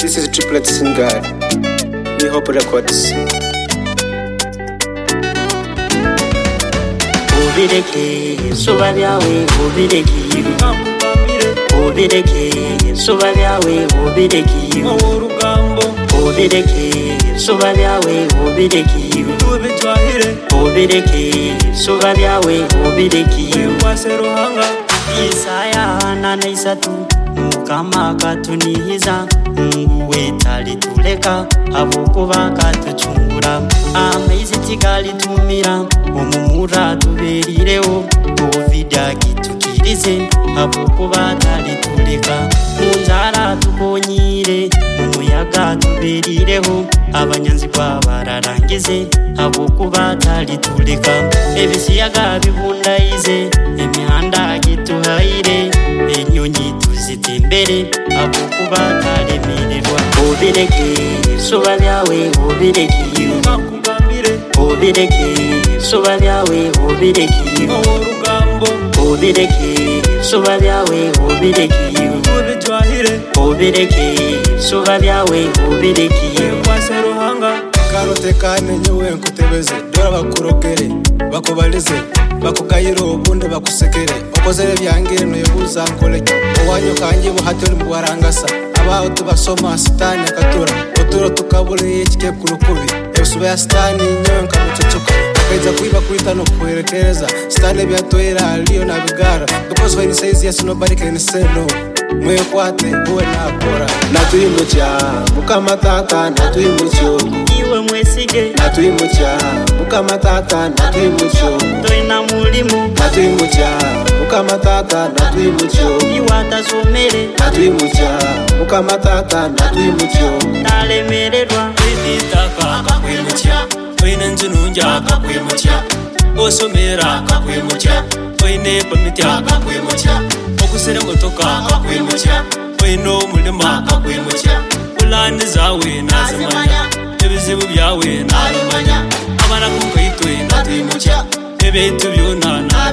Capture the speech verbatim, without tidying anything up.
This is Triplet Singer, New Hope Records. Obireke, soba byawe, obireke. Obireke, soba byawe, obireke. Obireke, soba byawe, obireke. Obireke, soba byawe, obireke. Isaya nane isatu mukama katunihiza nguwe talituleka abokuba katuchungura amaizi tikalitumira omumura tuberireho covid akitukirize abokuba talituleka munzara tukonyire umuyaga tuberireho abanyanzi bararangize abokuba talituleka ebisiyaga bibundaize emihanda gituhaire enyonyi tuzitembere abokuba talemererwa obireke soba byawe obireke obireke soba byawe obireke obireke soba byawe obireke obireke soba byawe obireke karote kane nyowe nkutebeze dora bakurogere bakubalize bakugayiro ubundi bakusekere okozere byangire no yebuza nkoleke owanyo kanje buhaturi mu barangasa abaho tubasoma sitani akatura oturo tukabure ikike kurukubi ebisuba ya sitani nyowe nkamucucuka akaiza kuiba kuita no kuherekereza sitani byatoera aliyo na bigara because when he says yes nobody can say no mwe kwate uwe nakora natuyimucha mukamatata natuyimucho iwe mwesige natuyimucha mukamatata natuyimucho toina mulimo natuyimucha mukamatata natuyimucho iwata somere natuyimucha mukamatata natuyimucho talemererwa itaka kakwimucha toina nzununja kakwimucha osomera kakwimucha toine pamitya kakwimucha okusere motoka kakwimucha toino mulima kakwimucha ulani zawe nazimanya ebizibu byawe nabimanya abana kukaitwe natwimucha ebintu byona